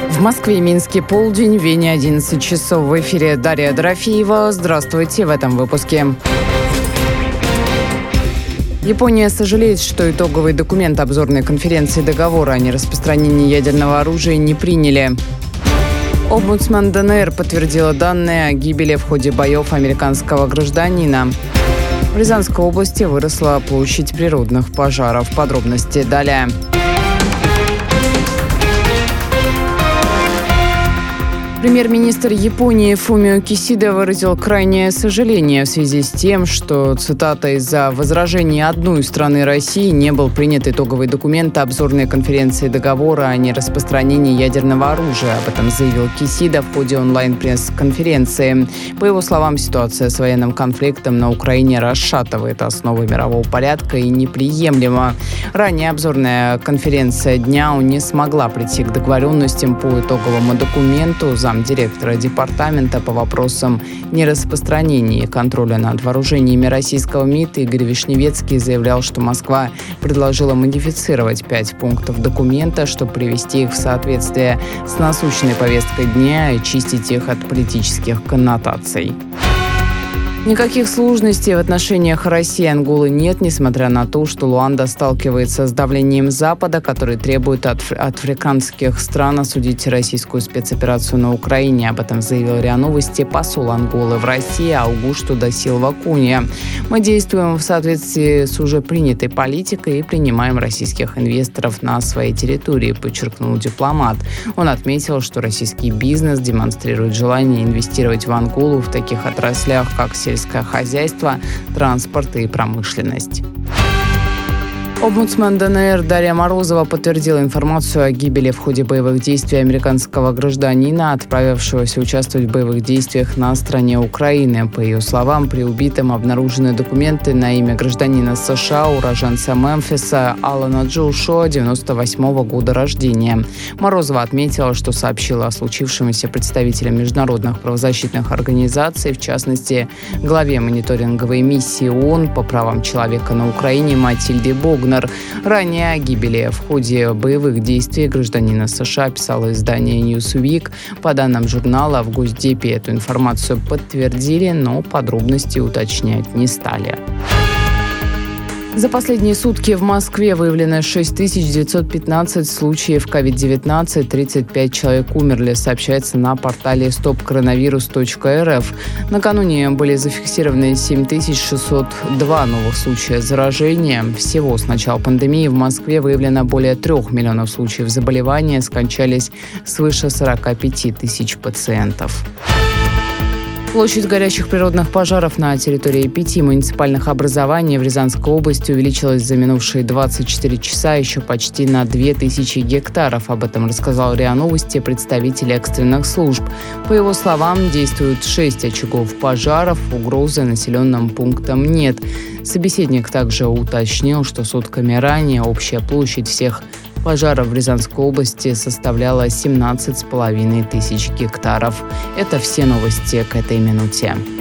В Москве и Минске полдень, в Вене 11 часов. В эфире Дарья Дорофеева. Здравствуйте в этом выпуске. Япония сожалеет, что итоговый документ обзорной конференции договора о нераспространении ядерного оружия не приняли. Омбудсмен ДНР подтвердила данные о гибели в ходе боев американского гражданина. В Рязанской области выросла площадь природных пожаров. Подробности далее. Премьер-министр Японии Фумио Кисида выразил крайнее сожаление в связи с тем, что, цитата, «из-за возражений одной страны России не был принят итоговый документ обзорной конференции договора о нераспространении ядерного оружия». Об этом заявил Кисида в ходе онлайн-пресс-конференции. По его словам, ситуация с военным конфликтом на Украине расшатывает основы мирового порядка и неприемлема. Ранее обзорная конференция ДНЯУ не смогла прийти к договоренностям по итоговому документу. Замдиректора департамента по вопросам нераспространения и контроля над вооружениями российского МИД Игорь Вишневецкий заявлял, что Москва предложила модифицировать 5 пунктов документа, чтобы привести их в соответствие с насущной повесткой дня и чистить их от политических коннотаций. Никаких сложностей в отношениях России и Анголы нет, несмотря на то, что Луанда сталкивается с давлением Запада, который требует от африканских стран осудить российскую спецоперацию на Украине. Об этом заявил РИА Новости посол Анголы в России Аугушту да Силва Кунья. «Мы действуем в соответствии с уже принятой политикой и принимаем российских инвесторов на своей территории», подчеркнул дипломат. Он отметил, что российский бизнес демонстрирует желание инвестировать в Анголу в таких отраслях, как сельское хозяйство, транспорт и промышленность. Омбудсмен ДНР Дарья Морозова подтвердила информацию о гибели в ходе боевых действий американского гражданина, отправившегося участвовать в боевых действиях на стороне Украины. По ее словам, при убитом обнаружены документы на имя гражданина США, уроженца Мемфиса Алана Джошуа, 98-го года рождения. Морозова отметила, что сообщила о случившемся представителям международных правозащитных организаций, в частности, главе мониторинговой миссии ООН по правам человека на Украине Матильде Богнер. Ранее о гибели в ходе боевых действий гражданина США писало издание Newsweek. По данным журнала, в Госдепе эту информацию подтвердили, но подробности уточнять не стали. За последние сутки в Москве выявлено 6915 случаев COVID-19, 35 человек умерли, сообщается на портале stopcoronavirus.rf. Накануне были зафиксированы 7602 новых случая заражения. Всего с начала пандемии в Москве выявлено более 3 миллионов случаев заболевания, скончались свыше 45 тысяч пациентов. Площадь горящих природных пожаров на территории 5 муниципальных образований в Рязанской области увеличилась за минувшие 24 часа еще почти на 2000 гектаров. Об этом рассказал РИА Новости представитель экстренных служб. По его словам, действуют 6 очагов пожаров, угрозы населенным пунктам нет. Собеседник также уточнил, что сутками ранее общая площадь всех пожаров в Рязанской области составляла 17 500 гектаров. Это все новости к этой минуте.